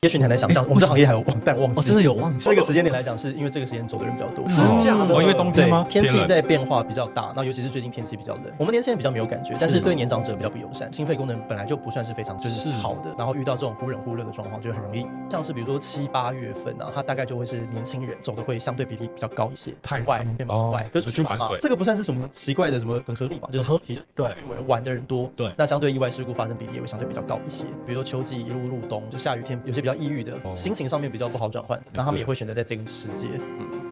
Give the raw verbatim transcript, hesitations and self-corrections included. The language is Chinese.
也许你很难想象，我们这行业还有但忘记， 哦，真的有忘记。 这个时间点来讲，是因为这个时间走的人比较多， 真的假的？ 哦，因为冬天吗？ 天气在变化比较大，那尤其是最近天气比较冷，我们年轻人比较没有感觉，但是对年长者比较不友善。心肺功能本来就不算是非常就是好的，然后遇到这种忽冷忽热的状况，就很容易，像是比如说七八月份啊，它大概就会是年轻人走的会相对比例比较高一些， 太外变蛮外，就是蛮这个不算是什么奇怪的什么很合理嘛，就是合体对玩的人多， 对， 那相对意外事故发生比例也会相对比较高一些。比如说秋季一路入冬，就下雨天，有些比较抑郁的，心情上面比较不好转换，那他们也会选择在这个时节，嗯。